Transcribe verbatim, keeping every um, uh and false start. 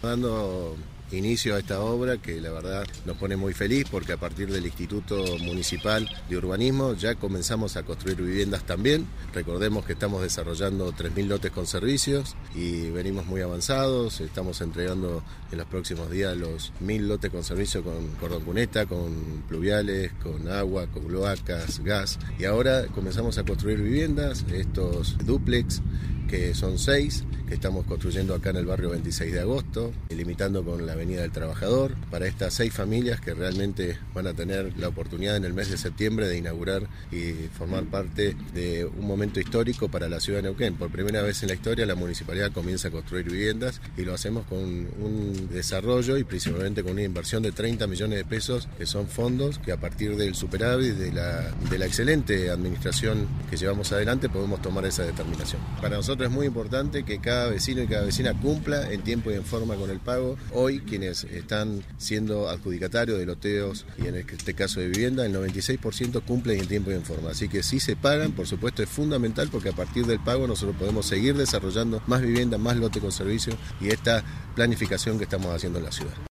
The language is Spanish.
Dando inicio a esta obra que la verdad nos pone muy feliz porque a partir del Instituto Municipal de Urbanismo ya comenzamos a construir viviendas también. Recordemos que estamos desarrollando tres mil lotes con servicios y venimos muy avanzados. Estamos entregando en los próximos días los mil lotes con servicio con cordón cuneta, con pluviales, con agua, con cloacas, gas. Y ahora comenzamos a construir viviendas, estos dúplex que son seis, que estamos construyendo acá en el barrio veintiséis de agosto, limitando con la Avenida del Trabajador, para estas seis familias que realmente van a tener la oportunidad en el mes de septiembre de inaugurar y formar parte de un momento histórico para la ciudad de Neuquén. Por primera vez en la historia la municipalidad comienza a construir viviendas y lo hacemos con un desarrollo y principalmente con una inversión de treinta millones de pesos, que son fondos que a partir del superávit de la, de la excelente administración que llevamos adelante podemos tomar esa determinación. Para nosotros es muy importante que cada vecino y cada vecina cumpla en tiempo y en forma con el pago. Hoy quienes están siendo adjudicatarios de loteos y en este caso de vivienda, el noventa y seis por ciento cumplen en tiempo y en forma. Así que si se pagan, por supuesto es fundamental porque a partir del pago nosotros podemos seguir desarrollando más viviendas, más lote con servicio y esta planificación que estamos haciendo en la ciudad.